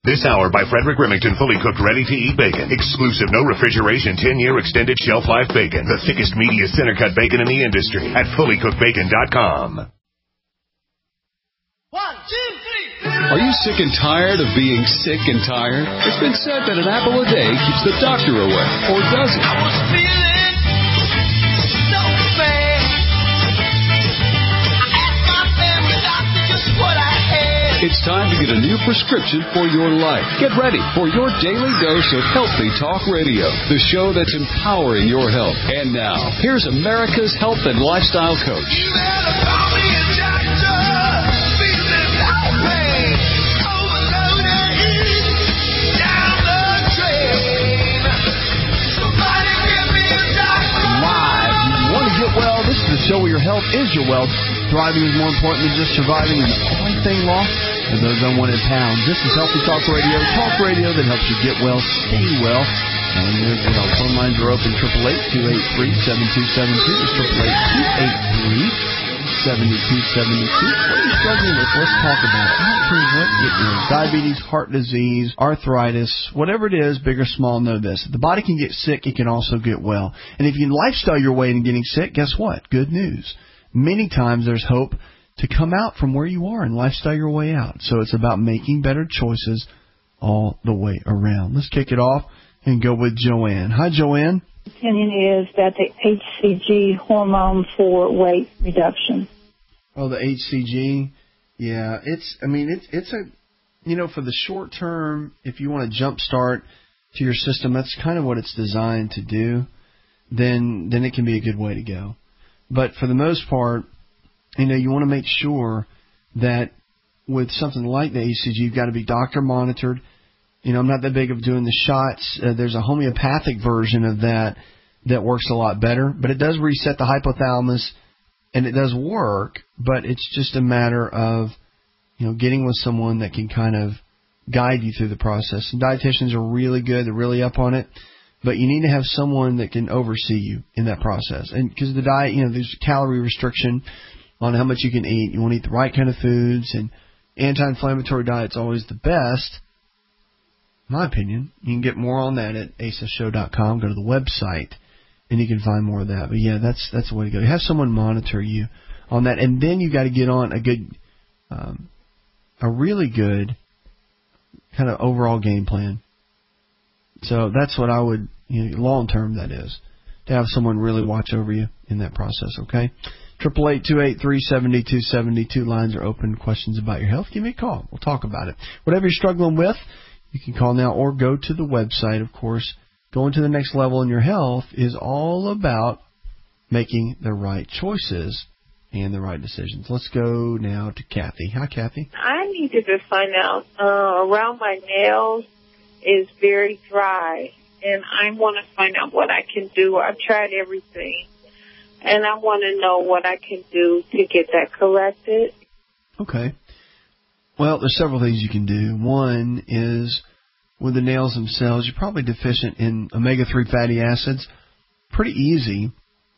This hour by Frederick Remington, fully cooked, ready-to-eat bacon. Exclusive, no refrigeration, 10-year extended shelf life bacon. The thickest, meatiest, center-cut bacon in the industry at fullycookedbacon.com. 1, 2, 3. Are you sick and tired of being sick and tired? It's been said that an apple a day keeps the doctor away. Or does it? I was feeling so bad. I asked my family doctor just what I had. It's time to get a new prescription for your life. Get ready for your daily dose of Healthy Talk Radio, the show that's empowering your health. And now, here's America's health and lifestyle coach. You better call me a doctor. Well, this is the show where your health is your wealth. Thriving is more important than just surviving, and the only thing lost are those unwanted pounds. This is Healthy Talk Radio that helps you get well, stay well. And here's the help. Phone lines are open, 888-283-7272. It's 888-283-7272. What are you struggling with? Let's talk about it. I don't care what it is. Diabetes, heart disease, arthritis, whatever it is, big or small, know this. If the body can get sick, it can also get well. And if you lifestyle your way into getting sick, guess what? Good news. Many times there's hope to come out from where you are and lifestyle your way out. So it's about making better choices all the way around. Let's kick it off and go with Joanne. Hi, Joanne. Opinion is that the HCG hormone for weight reduction. Oh, the HCG, yeah. It's a, for the short term, if you want to jumpstart to your system, that's kind of what it's designed to do. Then it can be a good way to go. But for the most part, you want to make sure that with something like the HCG, you've got to be doctor monitored. I'm not that big of doing the shots. There's a homeopathic version of that works a lot better, but it does reset the hypothalamus, and it does work, but it's just a matter of, getting with someone that can kind of guide you through the process. And dietitians are really good. They're really up on it, but you need to have someone that can oversee you in that process. And because the diet, there's calorie restriction on how much you can eat. You want to eat the right kind of foods, and anti-inflammatory diet's always the best. In my opinion. You can get more on that at aceshow.com. Go to the website, and you can find more of that. But yeah, that's the way to go. You have someone monitor you on that, and then you got to get on a really good kind of overall game plan. So that's what I would, long term that is, to have someone really watch over you in that process. Okay, 888-283-7272 lines are open. Questions about your health? Give me a call. We'll talk about it. Whatever you're struggling with, you can call now or go to the website. Of course, going to the next level in your health is all about making the right choices and the right decisions. Let's go now to Kathy. Hi, Kathy. I need to just find out, around my nails is very dry, and I want to find out what I can do. I've tried everything, and I want to know what I can do to get that corrected. Okay. Well, there's several things you can do. One is with the nails themselves, you're probably deficient in omega-3 fatty acids. Pretty easy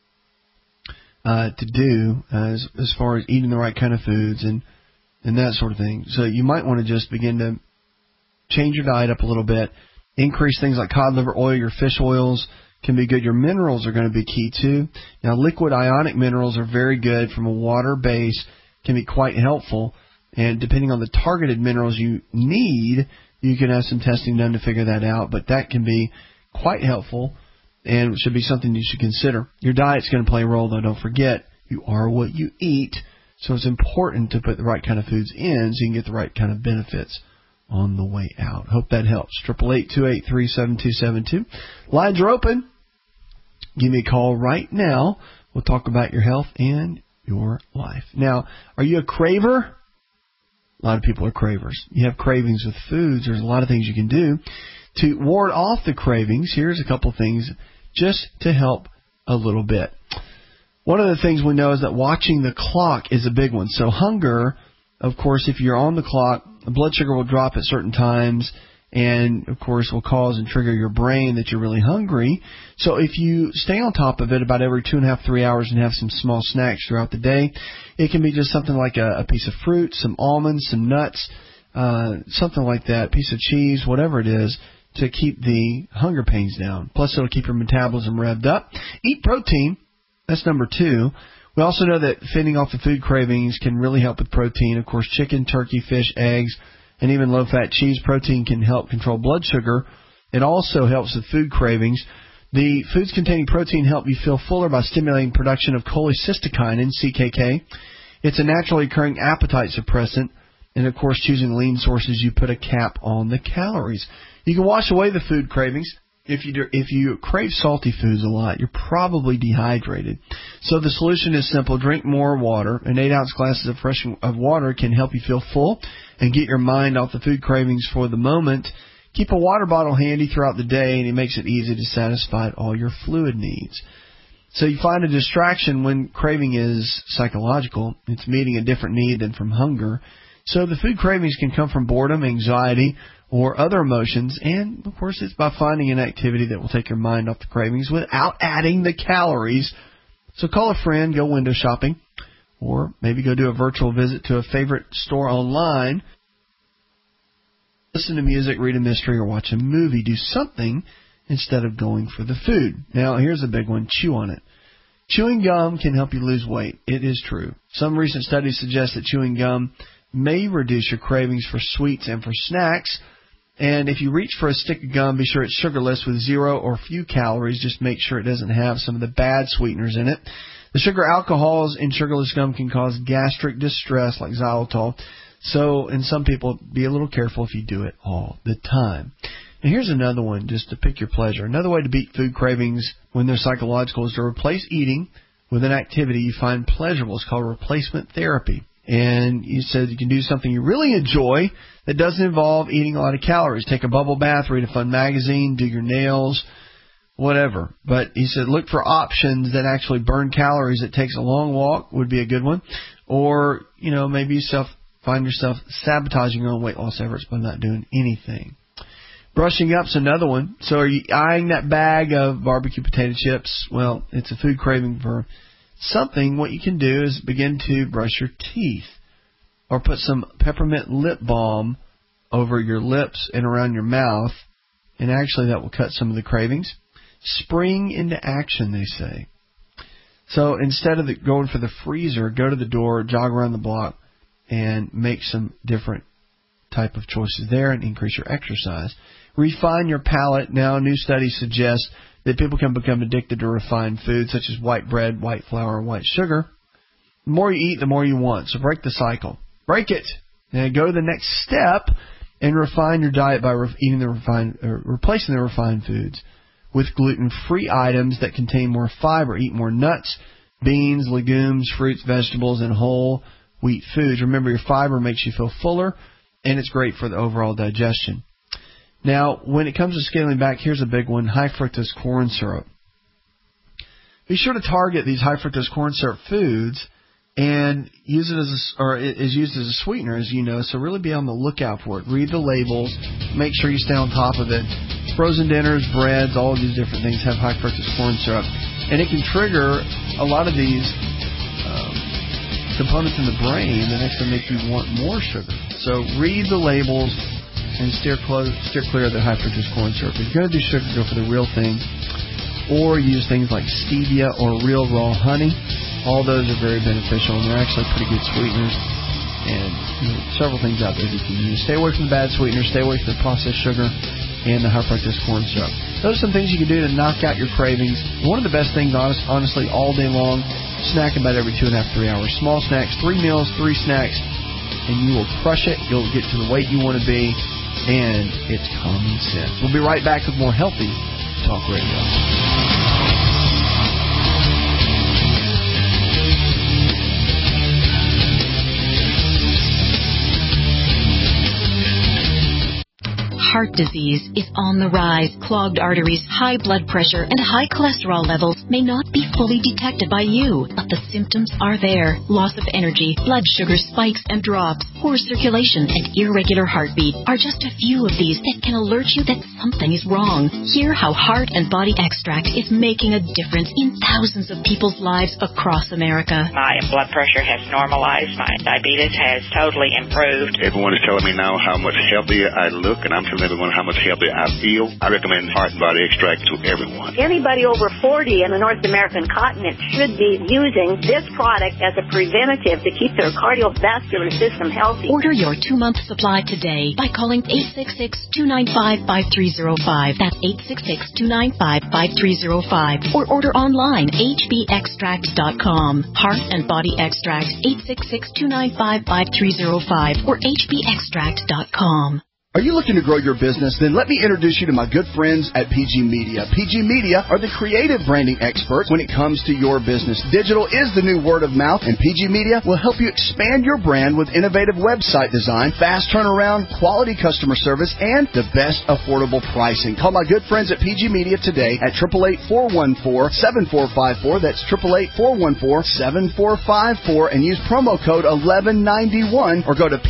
to do as far as eating the right kind of foods and that sort of thing. So you might want to just begin to change your diet up a little bit. Increase things like cod liver oil. Your fish oils can be good. Your minerals are going to be key too. Now, liquid ionic minerals are very good from a water base, can be quite helpful. And depending on the targeted minerals you need, you can have some testing done to figure that out. But that can be quite helpful and should be something you should consider. Your diet's going to play a role, though. Don't forget, you are what you eat. So it's important to put the right kind of foods in so you can get the right kind of benefits on the way out. Hope that helps. 888-283-7272. Lines are open. Give me a call right now. We'll talk about your health and your life. Now, are you a craver? A lot of people are cravers. You have cravings with foods. There's a lot of things you can do to ward off the cravings. Here's a couple things just to help a little bit. One of the things we know is that watching the clock is a big one. So hunger, of course, if you're on the clock, the blood sugar will drop at certain times and, of course, will cause and trigger your brain that you're really hungry. So if you stay on top of it about every 2.5, 3 hours and have some small snacks throughout the day, it can be just something like a piece of fruit, some almonds, some nuts, something like that, piece of cheese, whatever it is, to keep the hunger pains down. Plus, it'll keep your metabolism revved up. Eat protein. That's number 2. We also know that fending off the food cravings can really help with protein. Of course, chicken, turkey, fish, eggs, and even low-fat cheese protein can help control blood sugar. It also helps with food cravings. The foods containing protein help you feel fuller by stimulating production of cholecystokinin, CKK. It's a naturally occurring appetite suppressant. And, of course, choosing lean sources, you put a cap on the calories. You can wash away the food cravings. If you crave salty foods a lot, you're probably dehydrated. So the solution is simple. Drink more water. An 8-ounce glasses of water can help you feel full and get your mind off the food cravings for the moment. Keep a water bottle handy throughout the day, and it makes it easy to satisfy all your fluid needs. So you find a distraction when craving is psychological. It's meeting a different need than from hunger. So the food cravings can come from boredom, anxiety, or other emotions, and, of course, it's by finding an activity that will take your mind off the cravings without adding the calories. So call a friend, go window shopping, or maybe go do a virtual visit to a favorite store online. Listen to music, read a mystery, or watch a movie. Do something instead of going for the food. Now, here's a big one. Chew on it. Chewing gum can help you lose weight. It is true. Some recent studies suggest that chewing gum may reduce your cravings for sweets and for snacks. And if you reach for a stick of gum, be sure it's sugarless with 0 or few calories. Just make sure it doesn't have some of the bad sweeteners in it. The sugar alcohols in sugarless gum can cause gastric distress like xylitol. So, and some people, be a little careful if you do it all the time. And here's another one, just to pick your pleasure. Another way to beat food cravings when they're psychological is to replace eating with an activity you find pleasurable. It's called replacement therapy. And you said you can do something you really enjoy that doesn't involve eating a lot of calories. Take a bubble bath, read a fun magazine, do your nails, whatever. But he said look for options that actually burn calories. It takes a long walk would be a good one. Or, maybe you find yourself sabotaging your own weight loss efforts by not doing anything. Brushing up's another one. So are you eyeing that bag of barbecue potato chips? Well, it's a food craving for something. What you can do is begin to brush your teeth or put some peppermint lip balm over your lips and around your mouth, and actually that will cut some of the cravings. Spring into action, they say. So instead of going for the freezer, go to the door, jog around the block, and make some different type of choices there and increase your exercise. Refine your palate. Now, new studies suggest that people can become addicted to refined foods such as white bread, white flour, and white sugar. The more you eat, the more you want. So break the cycle. Break it. And go to the next step and refine your diet by replacing the refined foods with gluten-free items that contain more fiber. Eat more nuts, beans, legumes, fruits, vegetables, and whole wheat foods. Remember, your fiber makes you feel fuller, and it's great for the overall digestion. Now, when it comes to scaling back, here's a big one, high fructose corn syrup. Be sure to target these high fructose corn syrup foods and use it it is used as a sweetener, as you know, so really be on the lookout for it. Read the labels. Make sure you stay on top of it. Frozen dinners, breads, all of these different things have high fructose corn syrup. And it can trigger a lot of these components in the brain that actually make you want more sugar. So read the labels and steer clear of the high fructose corn syrup. If you're going to do sugar, go for the real thing. Or use things like stevia or real raw honey. All those are very beneficial, and they're actually pretty good sweeteners. And several things out there that you can use. Stay away from the bad sweeteners. Stay away from the processed sugar and the high fructose corn syrup. Those are some things you can do to knock out your cravings. One of the best things, honestly, all day long, snack about every 2.5 to 3 hours. Small snacks, 3 meals, 3 snacks, and you will crush it. You'll get to the weight you want to be, and it's common sense. We'll be right back with more Healthy Talk Radio. heart disease is on the rise. Clogged arteries, high blood pressure, and high cholesterol levels may not be fully detected by you, but the symptoms are there. Loss of energy, blood sugar spikes and drops, poor circulation, and irregular heartbeat are just a few of these that can alert you that something is wrong. Hear how Heart and Body Extract is making a difference in thousands of people's lives across America. My blood pressure has normalized. My diabetes has totally improved. Everyone is telling me now how much healthier I look, and I'm telling everyone how much healthier I feel. I recommend Heart and Body Extract to everyone. Anybody over 40 in the North American continent should be using this product as a preventative to keep their cardiovascular system healthy. Order your 2-month supply today by calling 866-295-5305. That's 866-295-5305. Or order online, hbextract.com. Heart and Body Extract, 866-295-5305 or hbextract.com. Are you looking to grow your business? Then let me introduce you to my good friends at PG Media. PG Media are the creative branding experts when it comes to your business. Digital is the new word of mouth, and PG Media will help you expand your brand with innovative website design, fast turnaround, quality customer service, and the best affordable pricing. Call my good friends at PG Media today at 888-414-7454. That's 888-414-7454, and use promo code 1191 or go to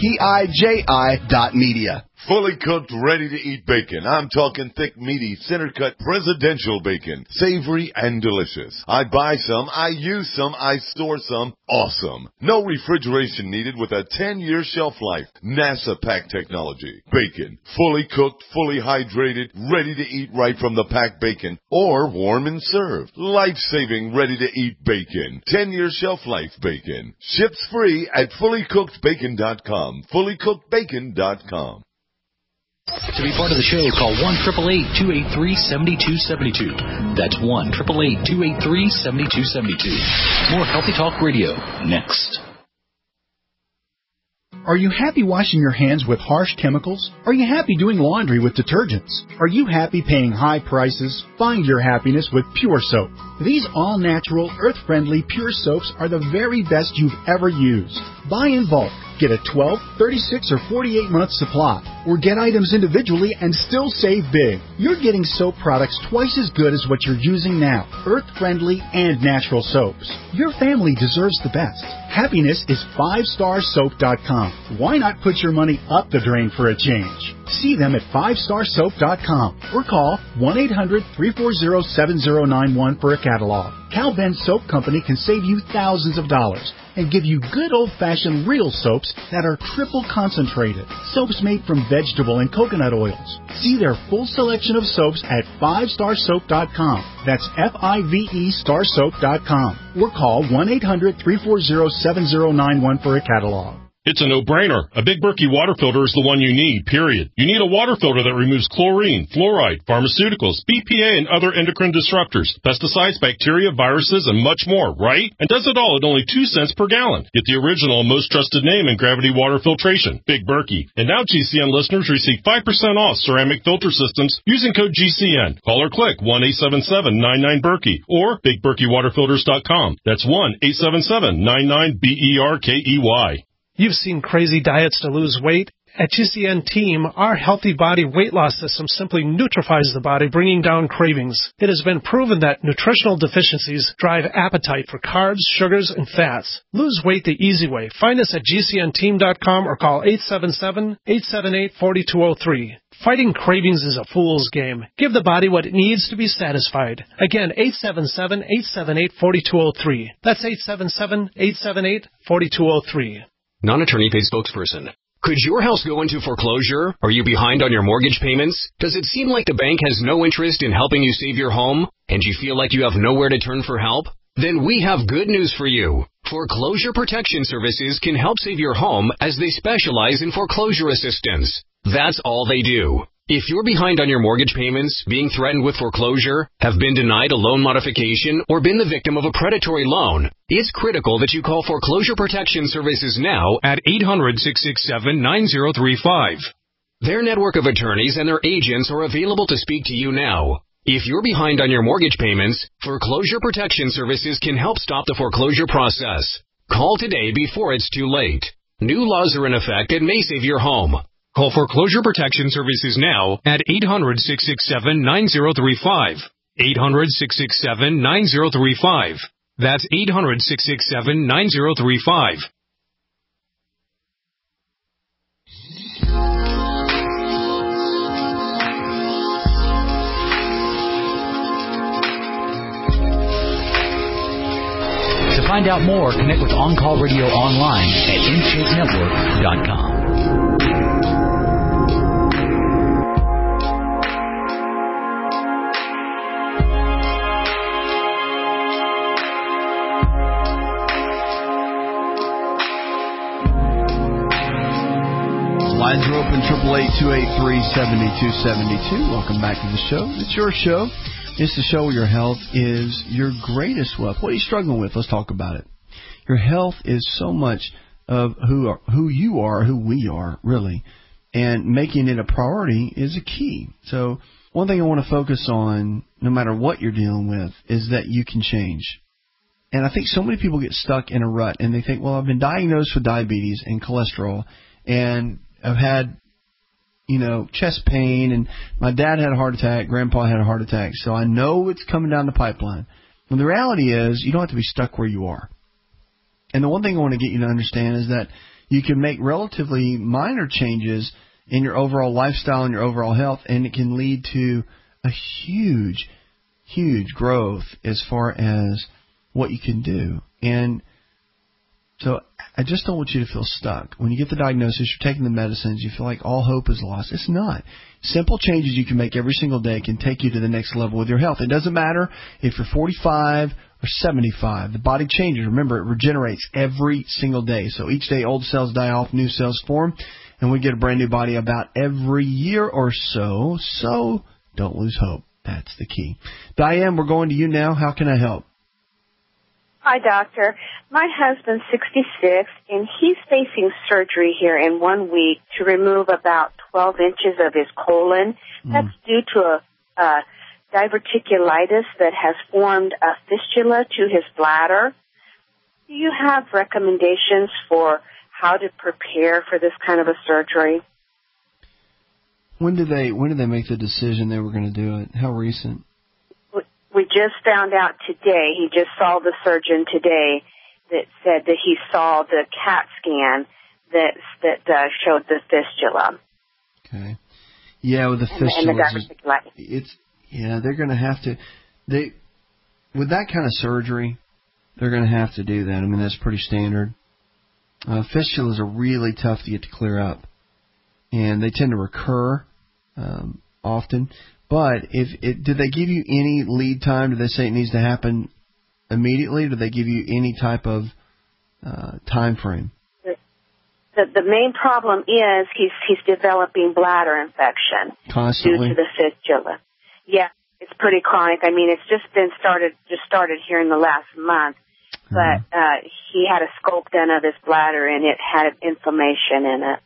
PIJI.media. Fully cooked, ready-to-eat bacon. I'm talking thick, meaty, center-cut presidential bacon. Savory and delicious. I buy some, I use some, I store some. Awesome. No refrigeration needed with a 10-year shelf life. NASA pack technology. Bacon. Fully cooked, fully hydrated, ready to eat right from the packed bacon. Or warm and served. Life-saving, ready-to-eat bacon. 10-year shelf life bacon. Ships free at fullycookedbacon.com. Fullycookedbacon.com. To be part of the show, call 1-888-283-7272. That's 1-888-283-7272. More Healthy Talk Radio next. Are you happy washing your hands with harsh chemicals? Are you happy doing laundry with detergents? Are you happy paying high prices? Find your happiness with Pure Soap. These all-natural, earth-friendly Pure Soaps are the very best you've ever used. Buy in bulk. Get a 12, 36, or 48-month supply. Or get items individually and still save big. You're getting soap products twice as good as what you're using now. Earth-friendly and natural soaps. Your family deserves the best. Happiness is 5starsoap.com. Why not put your money up the drain for a change? See them at 5starsoap.com or call 1-800-340-7091 for a catalog. Cal Ben Soap Company can save you thousands of dollars and give you good old-fashioned real soaps that are triple concentrated. Soaps made from vegetable and coconut oils. See their full selection of soaps at 5starsoap.com. That's F-I-V-E starsoap.com. Or call 1-800-340-7091 for a catalog. It's a no-brainer. A Big Berkey water filter is the one you need, period. You need a water filter that removes chlorine, fluoride, pharmaceuticals, BPA, and other endocrine disruptors, pesticides, bacteria, viruses, and much more, right? And does it all at only 2 cents per gallon. Get the original and most trusted name in gravity water filtration, Big Berkey. And now GCN listeners receive 5% off ceramic filter systems using code GCN. Call or click 1-877-99-BERKEY or BigBerkeyWaterFilters.com. That's 1-877-99-BERKEY. You've seen crazy diets to lose weight. At GCN Team, our Healthy Body Weight Loss System simply neutralizes the body, bringing down cravings. It has been proven that nutritional deficiencies drive appetite for carbs, sugars, and fats. Lose weight the easy way. Find us at GCNteam.com or call 877-878-4203. Fighting cravings is a fool's game. Give the body what it needs to be satisfied. Again, 877-878-4203. That's 877-878-4203. Non-attorney paid spokesperson. Could your house go into foreclosure? Are you behind on your mortgage payments? Does it seem like the bank has no interest in helping you save your home? And you feel like you have nowhere to turn for help? Then we have good news for you. Foreclosure Protection Services can help save your home as they specialize in foreclosure assistance. That's all they do. If you're behind on your mortgage payments, being threatened with foreclosure, have been denied a loan modification, or been the victim of a predatory loan, it's critical that you call Foreclosure Protection Services now at 800-667-9035. Their network of attorneys and their agents are available to speak to you now. If you're behind on your mortgage payments, Foreclosure Protection Services can help stop the foreclosure process. Call today before it's too late. New laws are in effect that may save your home. Call Foreclosure Protection Services now at 800-667-9035. 800-667-9035. That's 800-667-9035. To find out more, connect with On Call Radio online at InShapeNetwork.com. Lines are open, 888-283-7272. Welcome back to the show. It's your show. It's the show where your health is your greatest wealth. What are you struggling with? Let's talk about it. Your health is so much of who you are, who we are, really. And making it a priority is a key. So one thing I want to focus on, no matter what you're dealing with, is that you can change. And I think so many people get stuck in a rut, and they think, well, I've been diagnosed with diabetes and cholesterol, and I've had, chest pain, and my dad had a heart attack, grandpa had a heart attack, so I know it's coming down the pipeline. Well, the reality is you don't have to be stuck where you are. And the one thing I want to get you to understand is that you can make relatively minor changes in your overall lifestyle and your overall health, and it can lead to a huge, huge growth as far as what you can do. And so I just don't want you to feel stuck. When you get the diagnosis, you're taking the medicines, you feel like all hope is lost. It's not. Simple changes you can make every single day can take you to the next level with your health. It doesn't matter if you're 45 or 75. The body changes. Remember, it regenerates every single day. So each day, old cells die off, new cells form, and we get a brand new body about every year or so. So don't lose hope. That's the key. Diane, we're going to you now. How can I help? Hi, doctor. My husband's 66, and he's facing surgery here in 1 week to remove about 12 inches of his colon. That's due to a diverticulitis that has formed a fistula to his bladder. Do you have recommendations for how to prepare for this kind of a surgery? When did they make the decision they were going to do it? How recent? We just found out today. He just saw the surgeon today that said that he saw the CAT scan that showed the fistula. Okay. Yeah, with the fistula, they're going to have to. With that kind of surgery, they're going to have to do that. I mean, that's pretty standard. Fistulas are really tough to get to clear up, and they tend to recur often. But did they give you any lead time? Did they say it needs to happen immediately? Did they give you any type of time frame? The main problem is he's developing bladder infection constantly due to the fistula. Yeah, it's pretty chronic. I mean, it's just started here in the last month. But he had a scope done of his bladder, and it had inflammation in it.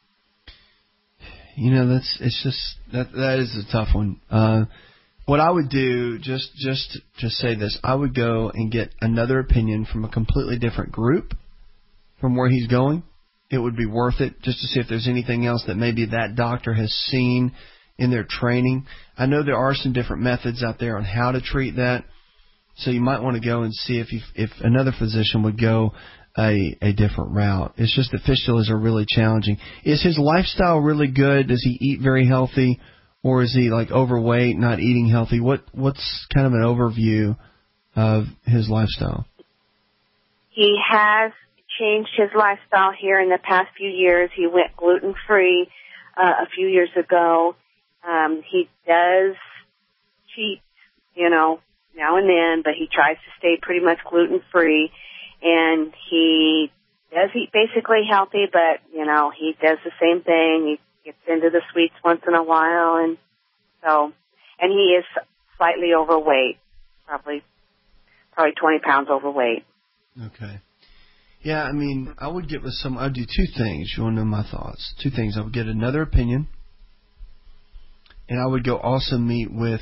That is a tough one. What I would do, just say this, I would go and get another opinion from a completely different group from where he's going. It would be worth it just to see if there's anything else that maybe that doctor has seen in their training. I know there are some different methods out there on how to treat that, so you might want to go and see if another physician would go a different route. It's just that fistulas are really challenging. Is his lifestyle really good? Does he eat very healthy, or is he like overweight, not eating healthy? What's kind of an overview of his lifestyle? He has changed his lifestyle here in the past few years. He went gluten-free a few years ago. He does cheat, now and then, but he tries to stay pretty much gluten-free. And he does eat basically healthy, but, he does the same thing. He gets into the sweets once in a while. And he is slightly overweight, probably 20 pounds overweight. Okay. Yeah, I mean, I would get with I'd do two things. You want to know my thoughts? Two things. I would get another opinion, and I would go also meet with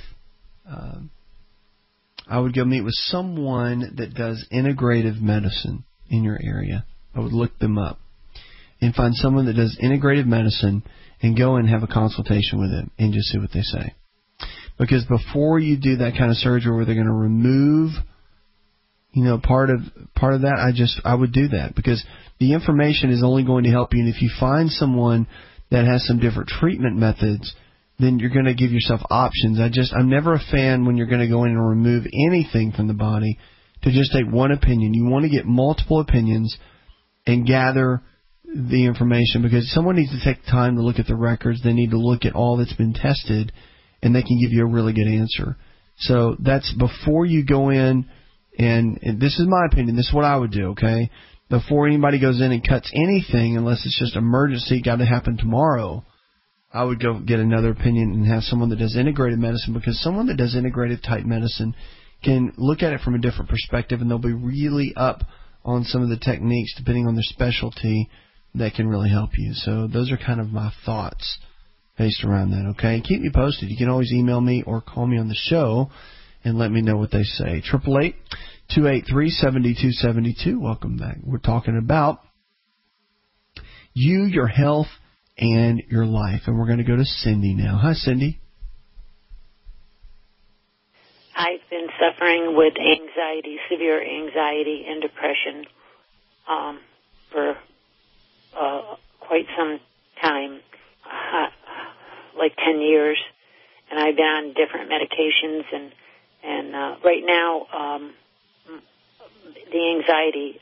someone that does integrative medicine in your area. I would look them up. and find someone that does integrative medicine and go and have a consultation with them and just see what they say. Because before you do that kind of surgery where they're going to remove, part of that, I would do that, because the information is only going to help you. And if you find someone that has some different treatment methods, then you're going to give yourself options. I'm never a fan when you're going to go in and remove anything from the body to just take one opinion. You want to get multiple opinions and gather the information, because someone needs to take time to look at the records. They need to look at all that's been tested, and they can give you a really good answer. So that's before you go in, and this is my opinion. This is what I would do, okay? Before anybody goes in and cuts anything, unless it's just emergency, got to happen tomorrow, I would go get another opinion and have someone that does integrative medicine, because someone that does integrative type medicine can look at it from a different perspective, and they'll be really up on some of the techniques depending on their specialty that can really help you. So those are kind of my thoughts based around that, okay? Keep me posted. You can always email me or call me on the show and let me know what they say. 888-283-7272. Welcome back. We're talking about you, your health, and your life. And we're going to go to Cindy now. Hi, Cindy. I've been suffering with anxiety, severe anxiety and depression for quite some time, like 10 years. And I've been on different medications, and right now the anxiety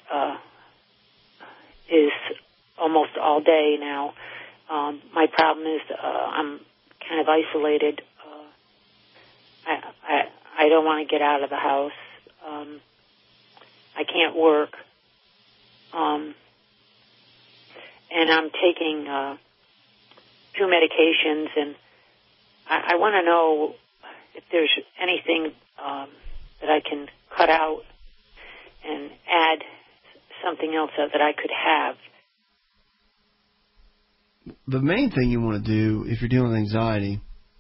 is almost all day now. My problem is I'm kind of isolated. I don't want to get out of the house. I can't work. And I'm taking 2 medications, and I want to know if there's anything that I can cut out and add something else that I could have. The main thing you want to do if you're dealing with anxiety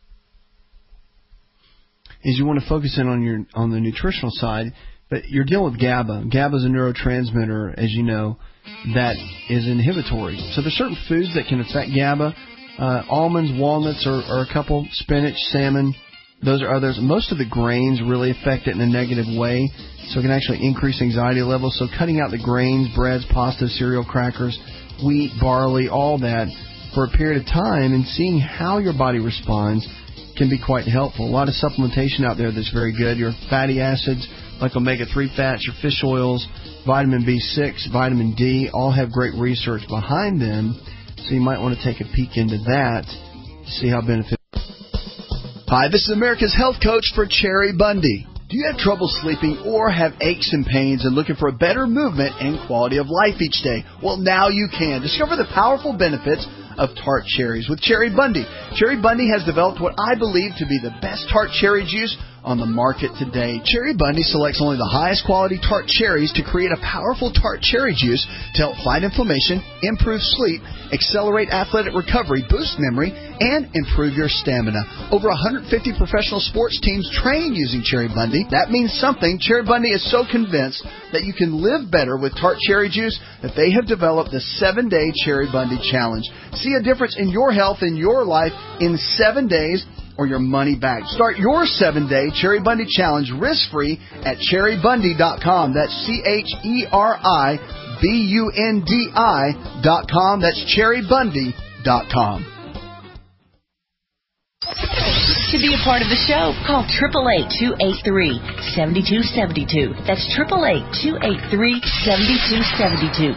is you want to focus in on the nutritional side, but you're dealing with GABA. GABA is a neurotransmitter, as you know, that is inhibitory. So there's certain foods that can affect GABA. Almonds, walnuts are a couple, spinach, salmon, those are others. Most of the grains really affect it in a negative way, so it can actually increase anxiety levels. So cutting out the grains, breads, pasta, cereal, crackers, wheat, barley, all that for a period of time and seeing how your body responds can be quite helpful. A lot of supplementation out there that's very good. Your fatty acids, like omega-3 fats, your fish oils, vitamin B6, vitamin D, all have great research behind them. So you might want to take a peek into that, see how beneficial. Hi, this is America's Health Coach for Cherry Bundy. Do you have trouble sleeping or have aches and pains and looking for a better movement and quality of life each day? Well, now you can. Discover the powerful benefits of tart cherries with Cherry Bundy. Cherry Bundy has developed what I believe to be the best tart cherry juice on the market today. Cherry Bundy selects only the highest quality tart cherries to create a powerful tart cherry juice to help fight inflammation, improve sleep, accelerate athletic recovery, boost memory, and improve your stamina. Over 150 professional sports teams train using Cherry Bundy. That means something. Cherry Bundy is so convinced that you can live better with tart cherry juice that they have developed the 7-Day Cherry Bundy Challenge. See a difference in your health and your life in 7 days or your money back. Start your 7-Day Cherry Bundy Challenge risk-free at cherrybundy.com. That's CHERIBUNDI.com. That's cherrybundy.com. To be a part of the show, call 888-283-7272. That's 888-283-7272.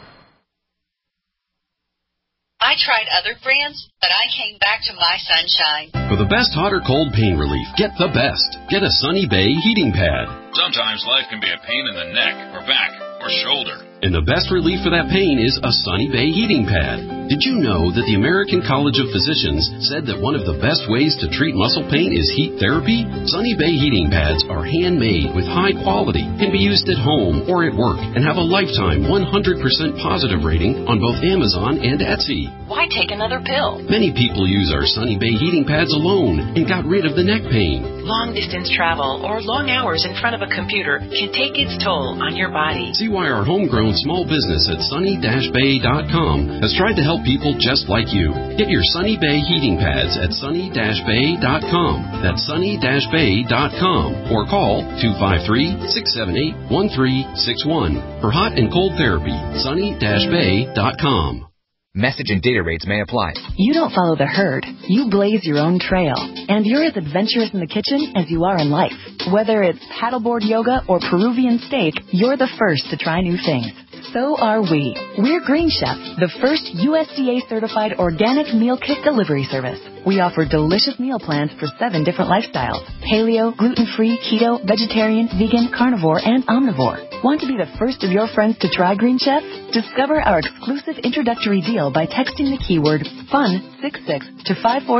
I tried other brands, but I came back to My Sunshine. For the best hot or cold pain relief, get the best. Get a Sunny Bay heating pad. Sometimes life can be a pain in the neck or back or shoulder. And the best relief for that pain is a Sunny Bay heating pad. Did you know that the American College of Physicians said that one of the best ways to treat muscle pain is heat therapy? Sunny Bay heating pads are handmade with high quality, can be used at home or at work, and have a lifetime 100% positive rating on both Amazon and Etsy. Why take another pill? Many people use our Sunny Bay heating pads alone and got rid of the neck pain. Long-distance travel or long hours in front of a computer can take its toll on your body. See why our homegrown small business at sunny-bay.com has tried to help people just like you. Get your Sunny Bay heating pads at sunny-bay.com. That's sunny-bay.com. Or call 253-678-1361 for hot and cold therapy. sunny-bay.com. Message and data rates may apply. You don't follow the herd. You blaze your own trail. And you're as adventurous in the kitchen as you are in life. Whether it's paddleboard yoga or Peruvian steak, you're the first to try new things. So are we. We're Green Chef, the first USDA-certified organic meal kit delivery service. We offer delicious meal plans for 7 different lifestyles: paleo, gluten-free, keto, vegetarian, vegan, carnivore, and omnivore. Want to be the first of your friends to try Green Chef? Discover our exclusive introductory deal by texting the keyword FUN66 to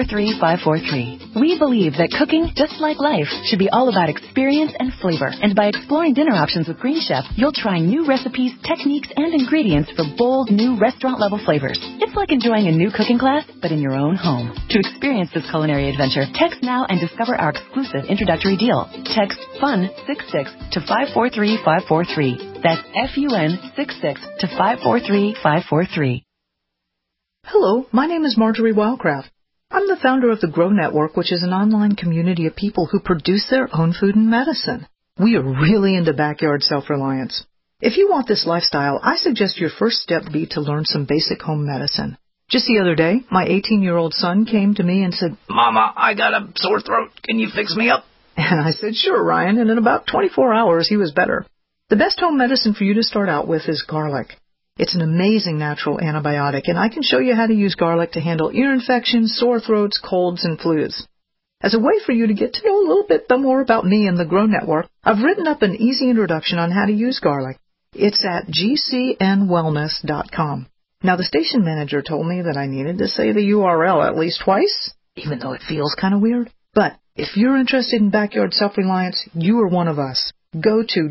543543. We believe that cooking, just like life, should be all about experience and flavor. And by exploring dinner options with Green Chef, you'll try new recipes, techniques, and ingredients for bold, new restaurant-level flavors. It's like enjoying a new cooking class, but in your own home. To experience this culinary adventure, text now and discover our exclusive introductory deal. Text FUN66 to 543543. That's FUN66 to 543543. Hello, my name is Marjorie Wildcraft. I'm the founder of the Grow Network, which is an online community of people who produce their own food and medicine. We are really into backyard self-reliance. If you want this lifestyle, I suggest your first step be to learn some basic home medicine. Just the other day, my 18-year-old son came to me and said, "Mama, I got a sore throat. Can you fix me up?" And I said, "Sure, Ryan," and in about 24 hours, he was better. The best home medicine for you to start out with is garlic. It's an amazing natural antibiotic, and I can show you how to use garlic to handle ear infections, sore throats, colds, and flus. As a way for you to get to know a little bit more about me and the Grow Network, I've written up an easy introduction on how to use garlic. It's at gcnwellness.com. Now, the station manager told me that I needed to say the URL at least twice, even though it feels kind of weird. But if you're interested in backyard self-reliance, you are one of us. Go to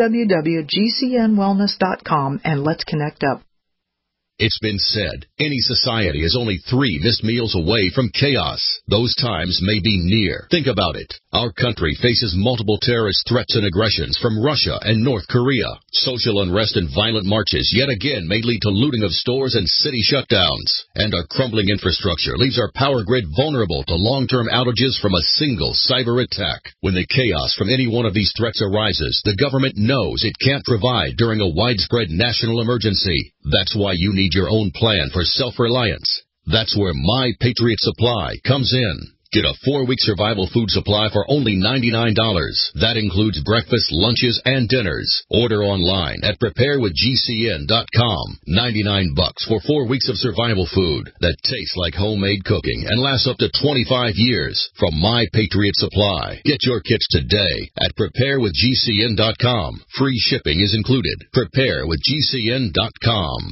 www.gcnwellness.com and let's connect up. It's been said, any society is only 3 missed meals away from chaos. Those times may be near. Think about it. Our country faces multiple terrorist threats and aggressions from Russia and North Korea. Social unrest and violent marches yet again may lead to looting of stores and city shutdowns. And our crumbling infrastructure leaves our power grid vulnerable to long-term outages from a single cyber attack. When the chaos from any one of these threats arises, the government knows it can't provide during a widespread national emergency. That's why you need your own plan for self-reliance. That's where My Patriot Supply comes in. Get a 4-week survival food supply for only $99. That includes breakfast, lunches, and dinners. Order online at preparewithgcn.com. $99 for 4 weeks of survival food that tastes like homemade cooking and lasts up to 25 years from My Patriot Supply. Get your kits today at preparewithgcn.com. Free shipping is included. Preparewithgcn.com.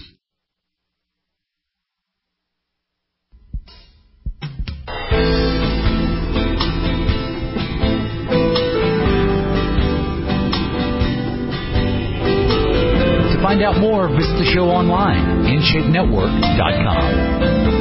To find out more, visit the show online, InShapeNetwork.com.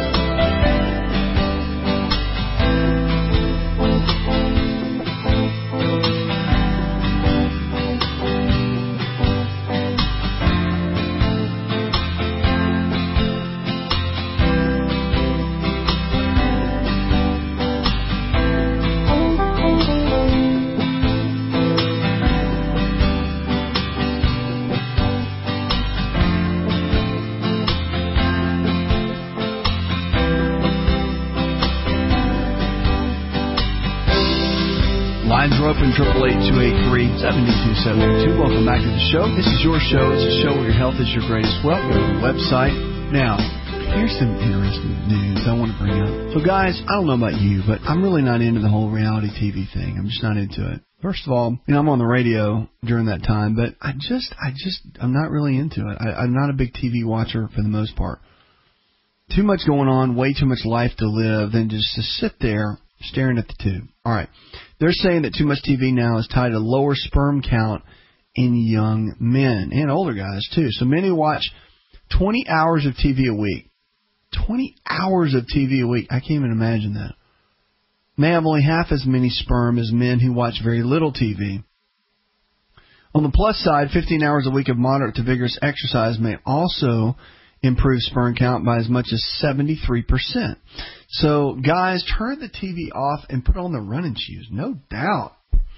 Lines are open, 888-283-7272. Welcome back to the show. This is your show. It's a show where your health is your greatest wealth. Go to the website. Now, here's some interesting news I want to bring up. So, guys, I don't know about you, but I'm really not into the whole reality TV thing. I'm just not into it. First of all, I'm on the radio during that time, but I'm not really into it. I'm not a big TV watcher for the most part. too much going on, way too much life to live than just to sit there staring at the tube. All right. They're saying that too much TV now is tied to lower sperm count in young men and older guys, too. So men who watch 20 hours of TV a week, 20 hours of TV a week, I can't even imagine that, may have only half as many sperm as men who watch very little TV. On the plus side, 15 hours a week of moderate to vigorous exercise may also improve sperm count by as much as 73%. So, guys, turn the TV off and put on the running shoes. No doubt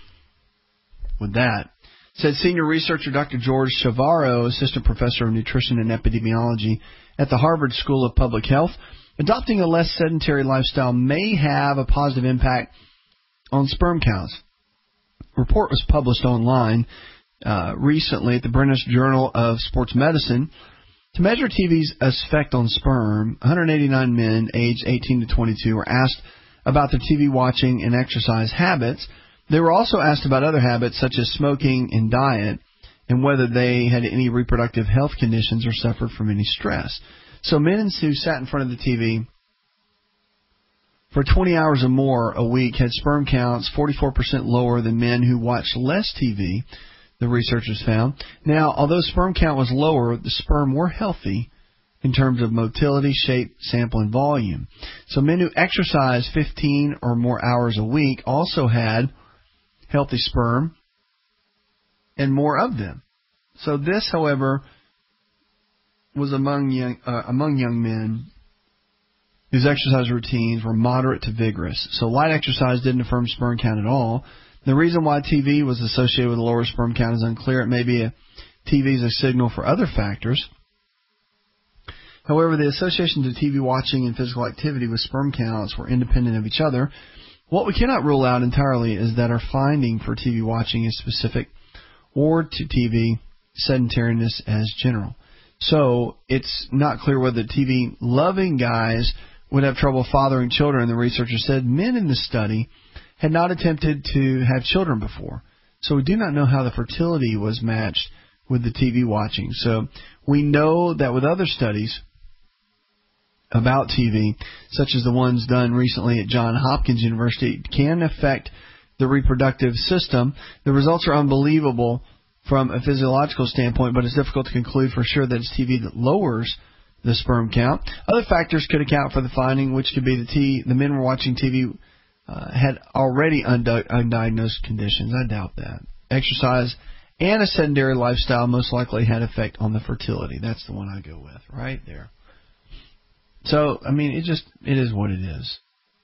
with that. Said senior researcher Dr. George Chavarro, assistant professor of nutrition and epidemiology at the Harvard School of Public Health. Adopting a less sedentary lifestyle may have a positive impact on sperm counts. A report was published online recently at the British Journal of Sports Medicine. To measure TV's effect on sperm, 189 men aged 18 to 22 were asked about their TV watching and exercise habits. They were also asked about other habits such as smoking and diet and whether they had any reproductive health conditions or suffered from any stress. So men who sat in front of the TV for 20 hours or more a week had sperm counts 44% lower than men who watched less TV, the researchers found. Now, although sperm count was lower, the sperm were healthy in terms of motility, shape, sample, and volume. So men who exercised 15 or more hours a week also had healthy sperm and more of them. So this, however, was among young men whose exercise routines were moderate to vigorous. So light exercise didn't affirm sperm count at all. The reason why TV was associated with a lower sperm count is unclear. It may be TV is a signal for other factors. However, the associations of TV watching and physical activity with sperm counts were independent of each other. What we cannot rule out entirely is that our finding for TV watching is specific or to TV sedentariness as general. So it's not clear whether TV-loving guys would have trouble fathering children. The researchers said men in the study had not attempted to have children before. So we do not know how the fertility was matched with the TV watching. So we know that with other studies about TV, such as the ones done recently at Johns Hopkins University, it can affect the reproductive system. The results are unbelievable from a physiological standpoint, but it's difficult to conclude for sure that it's TV that lowers the sperm count. Other factors could account for the finding, which could be the men were watching TV had already undiagnosed conditions. I doubt that. Exercise and a sedentary lifestyle most likely had effect on the fertility. That's the one I go with right there. So, I mean, it is what it is.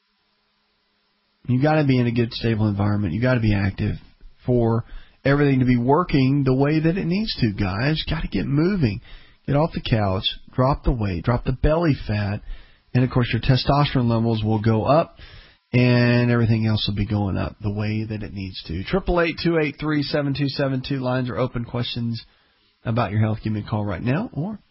You got to be in a good, stable environment. You got to be active for everything to be working the way that it needs to, guys. Got to get moving. Get off the couch, drop the weight, drop the belly fat, and, of course, your testosterone levels will go up, and everything else will be going up the way that it needs to. 888-283-7272. Lines are open. Questions about your health, give me a call right now, or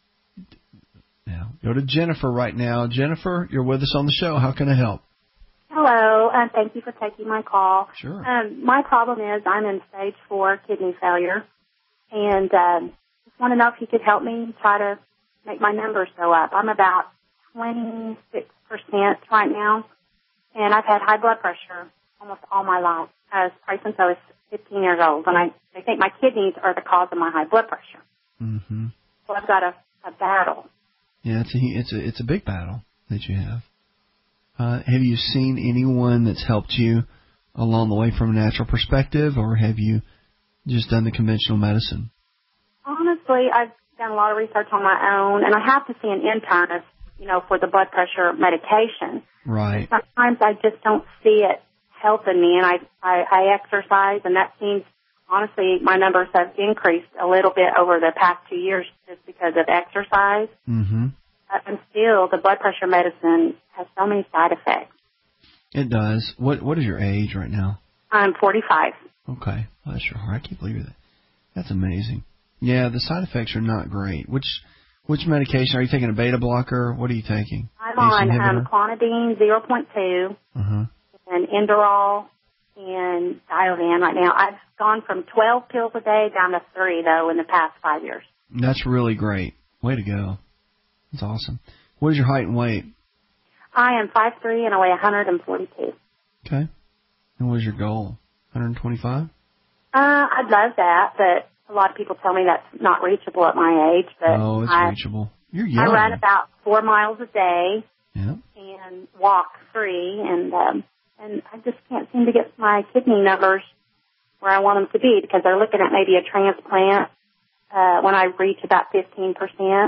now go to Jennifer right now. Jennifer, you're with us on the show. How can I help? Hello, and thank you for taking my call. Sure. My problem is I'm in stage 4 kidney failure, and just want to know if you could help me try to make my numbers go up. I'm about 26% right now, and I've had high blood pressure almost all my life, probably since I was 15 years old, and I think my kidneys are the cause of my high blood pressure. Mm-hmm. So I've got a battle. Yeah, it's a big battle that you have. Have you seen anyone that's helped you along the way from a natural perspective, or have you just done the conventional medicine? Honestly, I've done a lot of research on my own, and I have to see an internist, for the blood pressure medication. Right. Sometimes I just don't see it helping me, and I exercise, and that seems, honestly, my numbers have increased a little bit over the past 2 years just because of exercise. Mm-hmm. And still, the blood pressure medicine has so many side effects. It does. What is your age right now? I'm 45. Okay. Bless your heart. I can't believe that. That's amazing. Yeah, the side effects are not great. Which medication? Are you taking a beta blocker? What are you taking? I'm on Clonidine 0.2 and Inderal and Diovan right now. I've gone from 12 pills a day down to 3, though, in the past 5 years. That's really great. Way to go. That's awesome. What is your height and weight? I am 5'3" and I weigh 142. Okay. And what is your goal? 125? I'd love that, but a lot of people tell me that's not reachable at my age. But oh, it's reachable. You're young. I run about 4 miles a day. Yeah. And walk free, and I just can't seem to get my kidney numbers where I want them to be because they're looking at maybe a transplant when I reach about 15%.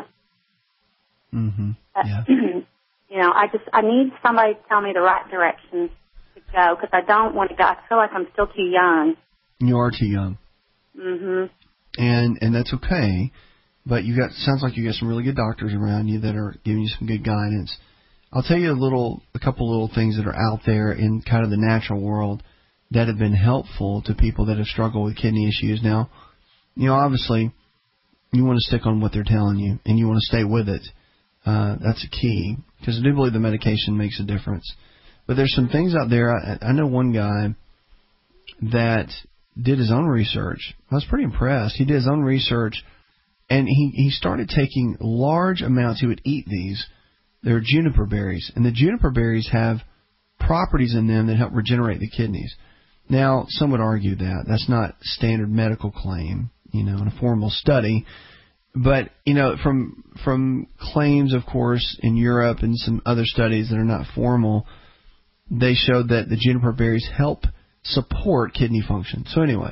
Mm-hmm. Yeah. You know, I need somebody to tell me the right direction to go because I don't want to go. I feel like I'm still too young. You are too young. Mhm. And that's okay, but sounds like you got some really good doctors around you that are giving you some good guidance. I'll tell you a couple little things that are out there in kind of the natural world that have been helpful to people that have struggled with kidney issues. Now, you know, obviously, you want to stick on what they're telling you, and you want to stay with it. That's a key, because I do believe the medication makes a difference. But there's some things out there. I know one guy that did his own research. I was pretty impressed. He did his own research, and he started taking large amounts. He would eat these. They're juniper berries, and the juniper berries have properties in them that help regenerate the kidneys. Now, some would argue that that's not standard medical claim, you know, in a formal study. But, you know, from claims, of course, in Europe and some other studies that are not formal, they showed that the juniper berries help support kidney function. So anyway,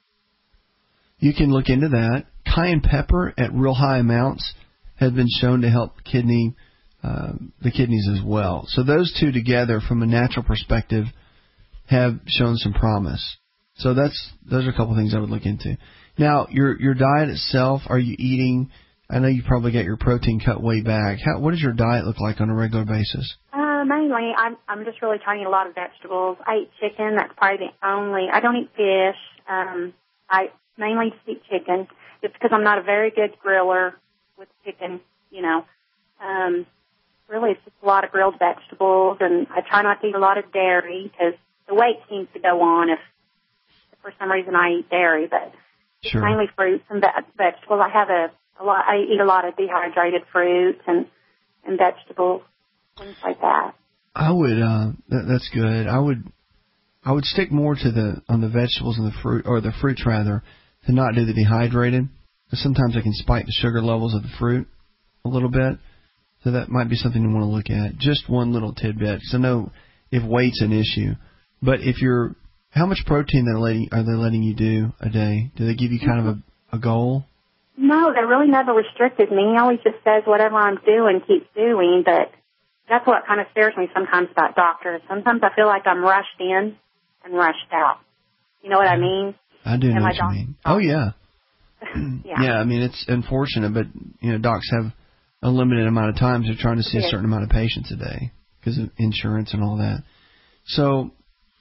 you can look into that. Cayenne pepper at real high amounts has been shown to help the kidneys as well. So those two together, from a natural perspective, have shown some promise. So those are a couple of things I would look into. Now, your diet itself, are you eating? I know you probably got your protein cut way back. What does your diet look like on a regular basis? Mainly, I'm just really trying to eat a lot of vegetables. I eat chicken. That's probably the only. I don't eat fish. I mainly just eat chicken, just because I'm not a very good griller with chicken. You know, really, it's just a lot of grilled vegetables, and I try not to eat a lot of dairy because the weight seems to go on if for some reason I eat dairy, but sure. Mainly fruits and vegetables. I eat a lot of dehydrated fruits and vegetables, things like that. I would. That's good. I would stick more to on the vegetables and the fruit, or the fruits rather, to not do the dehydrated, because sometimes it can spike the sugar levels of the fruit a little bit. So that might be something you want to look at. Just one little tidbit. So I know if weight's an issue, but how much protein are they letting you do a day? Do they give you kind of a goal? No, they really never restricted me. He always just says whatever I'm doing, keep doing. But that's what kind of scares me sometimes about doctors. Sometimes I feel like I'm rushed in and rushed out. You know what I mean? I do know what you mean. Oh, yeah. Yeah. I mean, it's unfortunate, but, you know, docs have a limited amount of time. They're trying to see a certain amount of patients a day because of insurance and all that. So,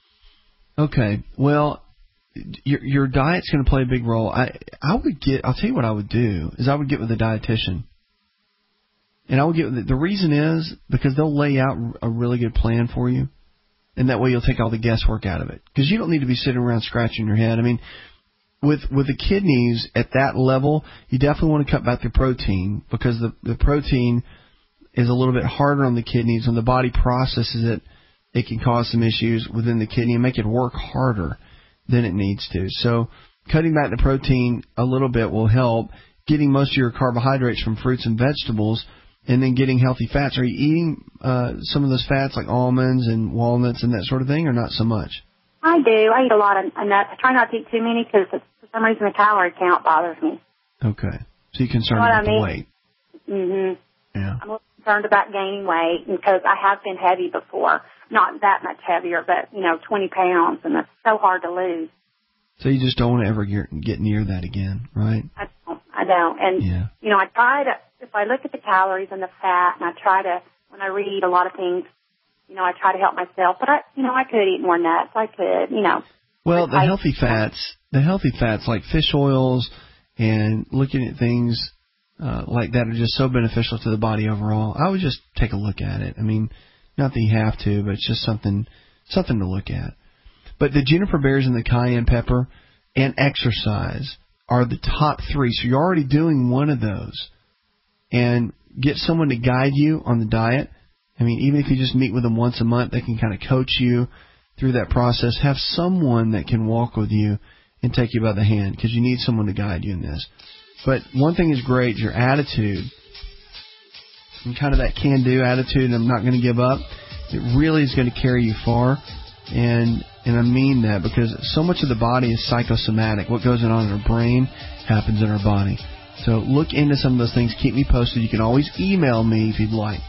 okay, well, your diet's going to play a big role. I'll tell you what I would do is I would get with a dietitian. And I would the reason is because they'll lay out a really good plan for you. And that way you'll take all the guesswork out of it. Because you don't need to be sitting around scratching your head. I mean, with the kidneys at that level, you definitely want to cut back the protein, because the protein is a little bit harder on the kidneys. When the body processes it, it can cause some issues within the kidney and make it work harder than it needs to. So cutting back the protein a little bit will help. Getting most of your carbohydrates from fruits and vegetables, and then getting healthy fats. Are you eating some of those fats like almonds and walnuts and that sort of thing, or not so much? I do. I eat a lot of nuts. I try not to eat too many because for some reason the calorie count bothers me. Okay. So you're concerned about the weight. Mm-hmm. Yeah. I'm concerned about gaining weight because I have been heavy before. Not that much heavier, but, 20 pounds, and that's so hard to lose. So you just don't want to ever get near that again, right? I don't. And, I try to, if I look at the calories and the fat, and I try to, when I read a lot of things, I try to help myself. But I could eat more nuts. I could, Well, the healthy fats like fish oils and looking at things like that are just so beneficial to the body overall. I would just take a look at it. I mean, not that you have to, but it's just something to look at. But the juniper berries and the cayenne pepper and exercise are the top three. So you're already doing one of those. And get someone to guide you on the diet. I mean, even if you just meet with them once a month, they can kind of coach you through that process. Have someone that can walk with you and take you by the hand, because you need someone to guide you in this. But one thing is great, your attitude, and kind of that can-do attitude, and I'm not going to give up. It really is going to carry you far, and I mean that, because so much of the body is psychosomatic. What goes on in our brain happens in our body. So look into some of those things. Keep me posted. You can always email me if you'd like.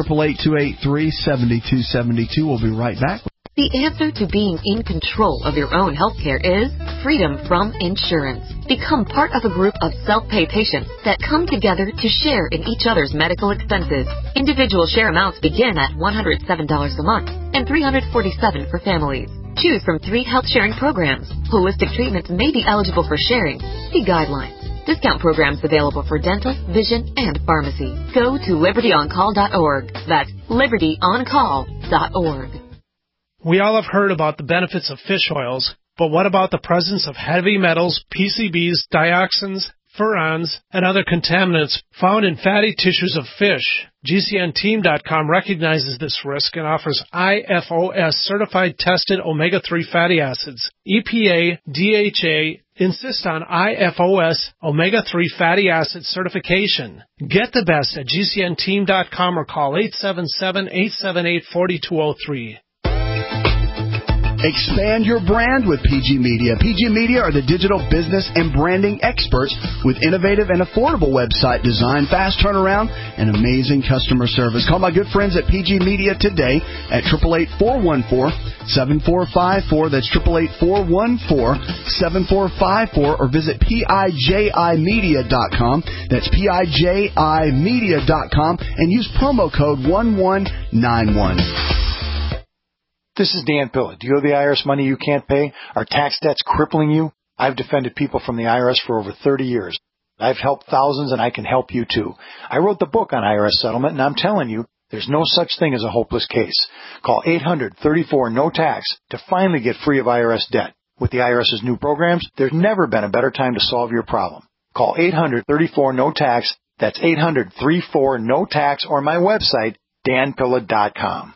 888-283-7272. We'll be right back. The answer to being in control of your own healthcare is freedom from insurance. Become part of a group of self-pay patients that come together to share in each other's medical expenses. Individual share amounts begin at $107 a month and $347 for families. Choose from 3 health sharing programs. Holistic treatments may be eligible for sharing. See guidelines. Discount programs available for dental, vision, and pharmacy. Go to libertyoncall.org. That's libertyoncall.org. We all have heard about the benefits of fish oils, but what about the presence of heavy metals, PCBs, dioxins, furans, and other contaminants found in fatty tissues of fish? GCNteam.com recognizes this risk and offers IFOS certified tested omega-3 fatty acids. EPA, DHA insist on IFOS omega-3 fatty acid certification. Get the best at GCNteam.com or call 877-878-4203. Expand your brand with PG Media. PG Media are the digital business and branding experts with innovative and affordable website design, fast turnaround, and amazing customer service. Call my good friends at PG Media today at 888-414-7454. That's 888-414-7454, or visit PIJImedia.com. That's PIJImedia.com, and use promo code 1191. This is Dan Pilla. Do you owe the IRS money you can't pay? Are tax debts crippling you? I've defended people from the IRS for over 30 years. I've helped thousands, and I can help you too. I wrote the book on IRS settlement, and I'm telling you, there's no such thing as a hopeless case. Call 800-34-NO-TAX to finally get free of IRS debt. With the IRS's new programs, there's never been a better time to solve your problem. Call 800-34-NO-TAX. That's 800-34-NO-TAX, or my website, danpilla.com.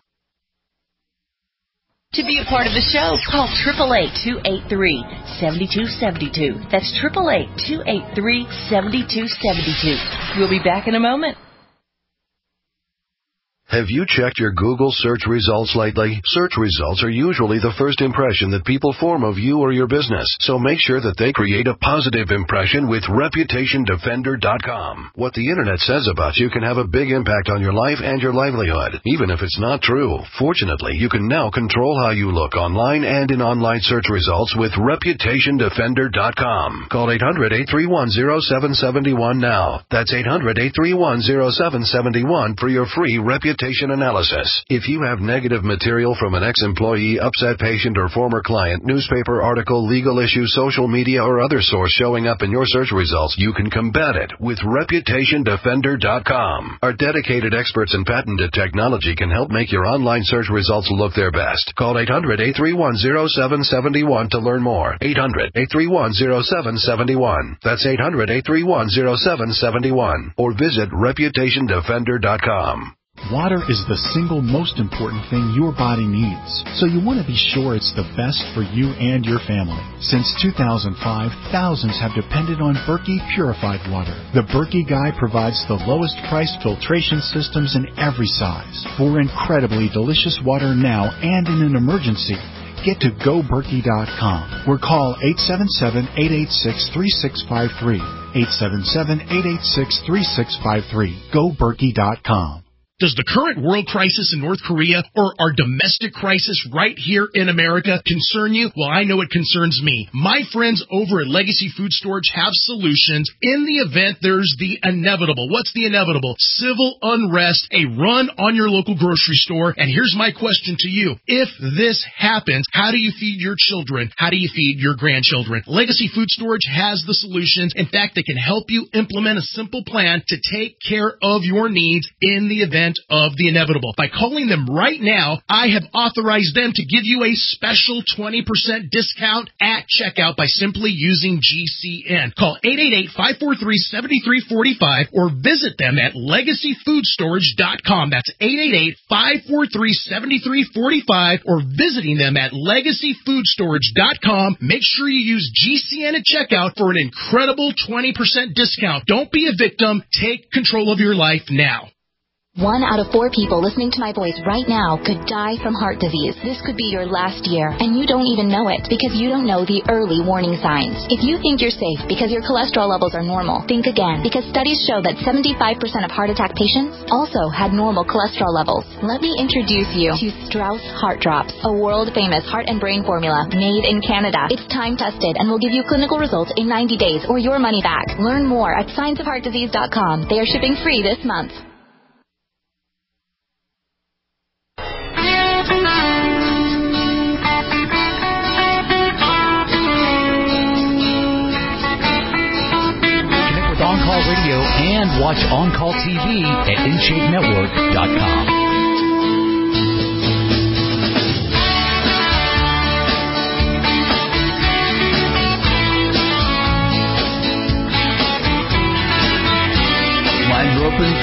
To be a part of the show, call 888-283-7272. That's 888-283-7272. We'll be back in a moment. Have you checked your Google search results lately? Search results are usually the first impression that people form of you or your business, so make sure that they create a positive impression with ReputationDefender.com. What the Internet says about you can have a big impact on your life and your livelihood, even if it's not true. Fortunately, you can now control how you look online and in online search results with ReputationDefender.com. Call 800-831-0771 now. That's 800-831-0771 for your free reputation analysis. If you have negative material from an ex-employee, upset patient, or former client, newspaper article, legal issue, social media, or other source showing up in your search results, you can combat it with ReputationDefender.com. Our dedicated experts in patented technology can help make your online search results look their best. Call 800-831-0771 to learn more. 800-831-0771. That's 800-831-0771. Or visit ReputationDefender.com. Water is the single most important thing your body needs, so you want to be sure it's the best for you and your family. Since 2005, thousands have depended on Berkey purified water. The Berkey Guy provides the lowest priced filtration systems in every size for incredibly delicious water now and in an emergency. Get to GoBerkey.com or call 877-886-3653. 877-886-3653. GoBerkey.com. Does the current world crisis in North Korea or our domestic crisis right here in America concern you? Well, I know it concerns me. My friends over at Legacy Food Storage have solutions in the event there's the inevitable. What's the inevitable? Civil unrest, a run on your local grocery store. And here's my question to you. If this happens, how do you feed your children? How do you feed your grandchildren? Legacy Food Storage has the solutions. In fact, they can help you implement a simple plan to take care of your needs in the event of the inevitable. By calling them right now, I have authorized them to give you a special 20% discount at checkout by simply using GCN. Call 888-543-7345 or visit them at LegacyFoodStorage.com. That's 888-543-7345 or visiting them at LegacyFoodStorage.com. Make sure you use GCN at checkout for an incredible 20% discount. Don't be a victim. Take control of your life now. 1 out of 4 people listening to my voice right now could die from heart disease. This could be your last year, and you don't even know it because you don't know the early warning signs. If you think you're safe because your cholesterol levels are normal, think again, because studies show that 75% of heart attack patients also had normal cholesterol levels. Let me introduce you to Strauss Heart Drops, a world-famous heart and brain formula made in Canada. It's time-tested and will give you clinical results in 90 days or your money back. Learn more at scienceofheartdisease.com. They are shipping free this month. On-Call Radio and watch On-Call TV at InShapeNetwork.com. Lines are open,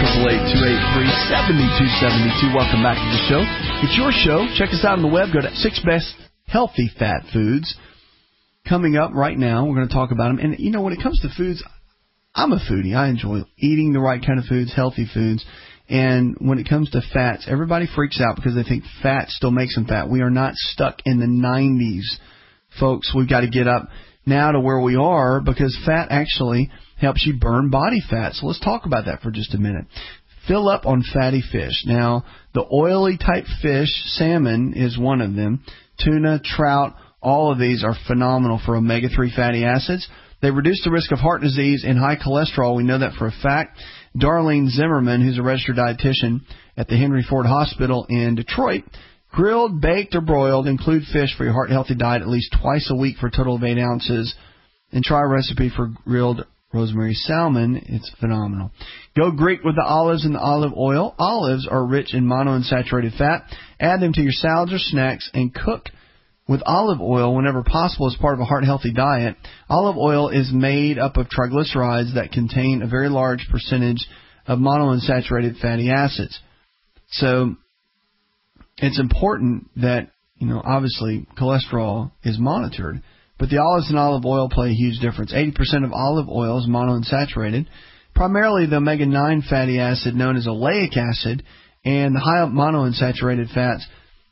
888-283-7272. Welcome back to the show. It's your show. Check us out on the web. Go to 6 Best Healthy Fat Foods. Coming up right now, we're going to talk about them. And, you know, when it comes to foods, I'm a foodie. I enjoy eating the right kind of foods, healthy foods. And when it comes to fats, everybody freaks out because they think fat still makes them fat. We are not stuck in the 90s, folks. We've got to get up now to where we are because fat actually helps you burn body fat. So let's talk about that for just a minute. Fill up on fatty fish. Now, the oily type fish, salmon is one of them. Tuna, trout, all of these are phenomenal for omega-3 fatty acids. They reduce the risk of heart disease and high cholesterol. We know that for a fact. Darlene Zimmerman, who's a registered dietitian at the Henry Ford Hospital in Detroit, grilled, baked, or broiled, include fish for your heart-healthy diet at least twice a week for a total of 8 ounces. And try a recipe for grilled rosemary salmon. It's phenomenal. Go Greek with the olives and the olive oil. Olives are rich in monounsaturated fat. Add them to your salads or snacks and cook with olive oil whenever possible as part of a heart-healthy diet. Olive oil is made up of triglycerides that contain a very large percentage of monounsaturated fatty acids. So it's important that, you know, obviously cholesterol is monitored, but the olives and olive oil play a huge difference. 80% of olive oil is monounsaturated, primarily the omega-9 fatty acid known as oleic acid, and the high monounsaturated fats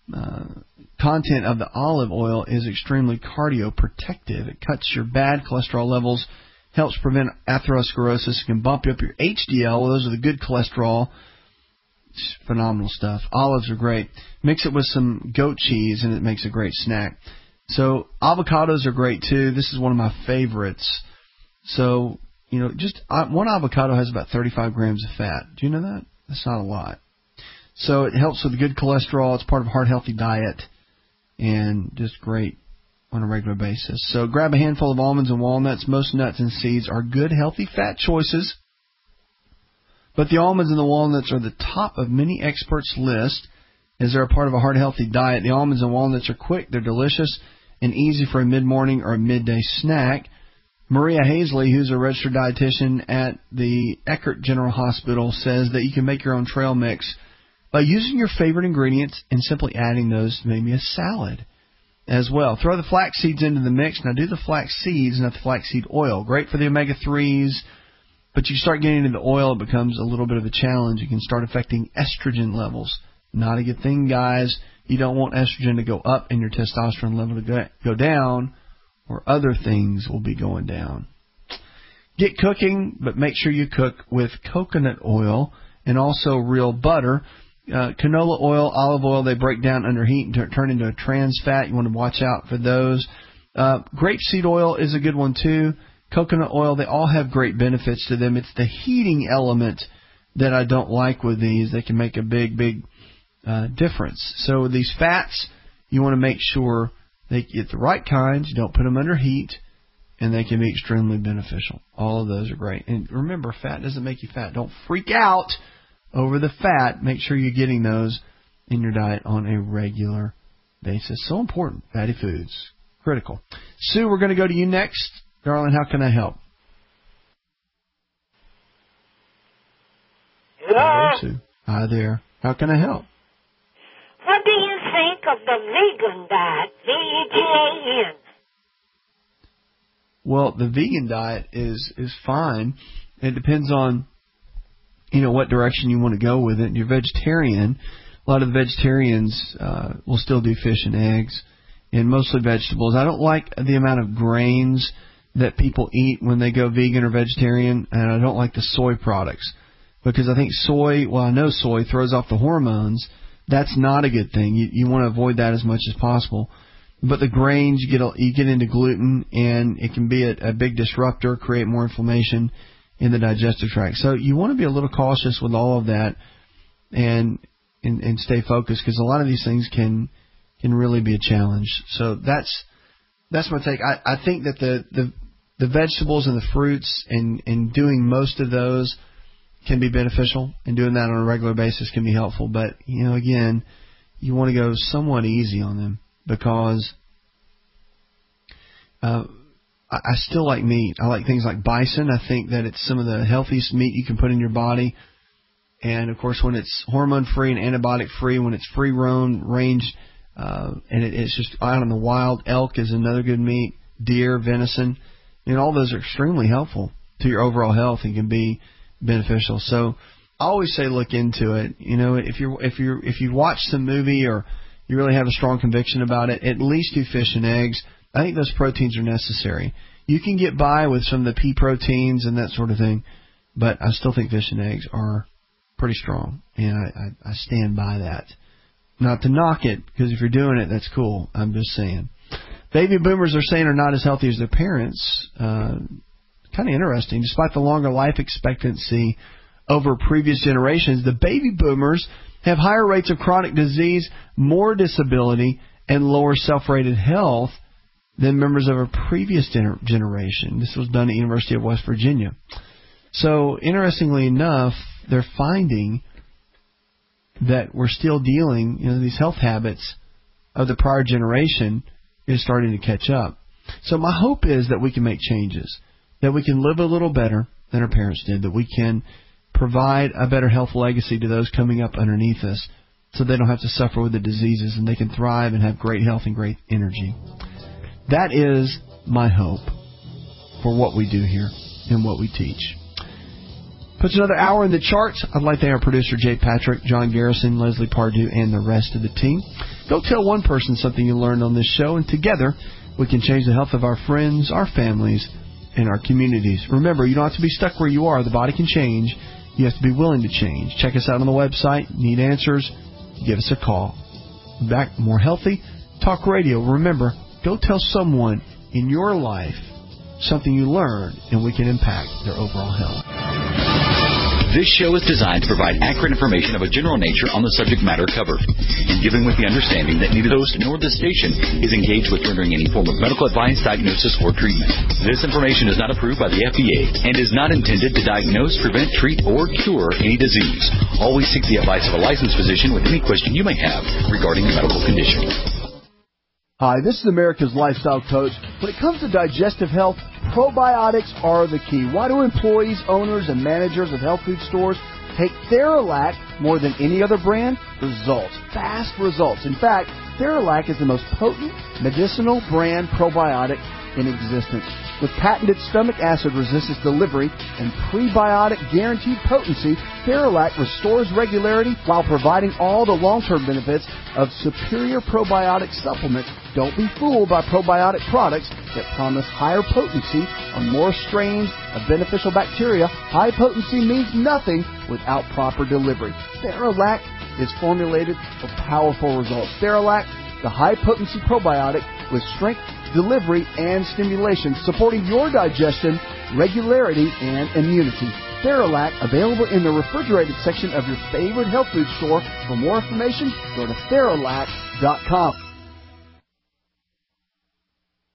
content of the olive oil is extremely cardioprotective. It cuts your bad cholesterol levels, helps prevent atherosclerosis, can bump you up your HDL. Well, those are the good cholesterol. It's phenomenal stuff. Olives are great. Mix it with some goat cheese, and it makes a great snack. So avocados are great, too. This is one of my favorites. So, you know, just one avocado has about 35 grams of fat. Do you know that? That's not a lot. So it helps with good cholesterol. It's part of a heart-healthy diet. And just great on a regular basis. So grab a handful of almonds and walnuts. Most nuts and seeds are good, healthy fat choices. But the almonds and the walnuts are the top of many experts' list as they're a part of a heart-healthy diet. The almonds and walnuts are quick, they're delicious, and easy for a mid-morning or a midday snack. Maria Hazley, who's a registered dietitian at the Eckert General Hospital, says that you can make your own trail mix by using your favorite ingredients and simply adding those to maybe a salad as well. Throw the flax seeds into the mix. Now do the flax seeds, not the flaxseed oil. Great for the omega-3s, but you start getting into the oil, it becomes a little bit of a challenge. It can start affecting estrogen levels. Not a good thing, guys. You don't want estrogen to go up and your testosterone level to go down, or other things will be going down. Get cooking, but make sure you cook with coconut oil and also real butter. Canola oil, olive oil, they break down under heat and turn into a trans fat. You want to watch out for those. Grapeseed oil is a good one too. Coconut oil, they all have great benefits to them. It's the heating element that I don't like with these. They can make a big difference. So these fats, you want to make sure they get the right kinds. You don't put them under heat, and they can be extremely beneficial. All of those are great. And remember, fat doesn't make you fat. Don't freak out over the fat. Make sure you're getting those in your diet on a regular basis. So important. Fatty foods. Critical. Sue, we're going to go to you next. Darling, how can I help? Hello? Sue. Hi there. How can I help? What do you think of the vegan diet? V-E-G-A-N. Well, the vegan diet is fine. It depends on, what direction you want to go with it. You're vegetarian. A lot of the vegetarians will still do fish and eggs and mostly vegetables. I don't like the amount of grains that people eat when they go vegan or vegetarian, and I don't like the soy products because I think soy, I know soy throws off the hormones. That's not a good thing. You want to avoid that as much as possible. But the grains, you get into gluten, and it can be a big disruptor, create more inflammation in the digestive tract. So you want to be a little cautious with all of that and stay focused, because a lot of these things can really be a challenge. So that's my take. I think that the vegetables and the fruits and doing most of those can be beneficial, and doing that on a regular basis can be helpful. But, again, you want to go somewhat easy on them, because I still like meat. I like things like bison. I think that it's some of the healthiest meat you can put in your body. And, of course, when it's hormone-free and antibiotic-free, when it's free-range, and it's just out in the wild, elk is another good meat, deer, venison, all those are extremely helpful to your overall health and can be beneficial. So I always say look into it. If you watch some movie or you really have a strong conviction about it, at least do fish and eggs. I think those proteins are necessary. You can get by with some of the pea proteins and that sort of thing, but I still think fish and eggs are pretty strong, and I stand by that. Not to knock it, because if you're doing it, that's cool. I'm just saying. Baby boomers are saying are not as healthy as their parents. Kind of interesting. Despite the longer life expectancy over previous generations, the baby boomers have higher rates of chronic disease, more disability, and lower self-rated health than members of a previous generation. This was done at the University of West Virginia. So, interestingly enough, they're finding that we're still dealing, these health habits of the prior generation is starting to catch up. So my hope is that we can make changes, that we can live a little better than our parents did, that we can provide a better health legacy to those coming up underneath us so they don't have to suffer with the diseases and they can thrive and have great health and great energy. That is my hope for what we do here and what we teach. Puts another hour in the charts. I'd like to thank our producer, Jay Patrick, John Garrison, Leslie Pardue, and the rest of the team. Go tell one person something you learned on this show, and together we can change the health of our friends, our families, and our communities. Remember, you don't have to be stuck where you are. The body can change. You have to be willing to change. Check us out on the website. Need answers? Give us a call. Back more healthy talk radio. Remember, go tell someone in your life something you learned, and we can impact their overall health. This show is designed to provide accurate information of a general nature on the subject matter covered, and given with the understanding that neither the host nor the station is engaged with rendering any form of medical advice, diagnosis, or treatment. This information is not approved by the FDA and is not intended to diagnose, prevent, treat, or cure any disease. Always seek the advice of a licensed physician with any question you may have regarding a medical condition. Hi, this is America's Lifestyle Coach. When it comes to digestive health, probiotics are the key. Why do employees, owners, and managers of health food stores take Theralac more than any other brand? Results. Fast results. In fact, Theralac is the most potent medicinal brand probiotic in existence. With patented stomach acid resistance delivery and prebiotic guaranteed potency, Theralac restores regularity while providing all the long-term benefits of superior probiotic supplements. Don't be fooled by probiotic products that promise higher potency on more strains of beneficial bacteria. High potency means nothing without proper delivery. Theralac is formulated for powerful results. Theralac, the high-potency probiotic with strength, delivery, and stimulation, supporting your digestion, regularity, and immunity. Theralac, available in the refrigerated section of your favorite health food store. For more information, go to Theralac.com.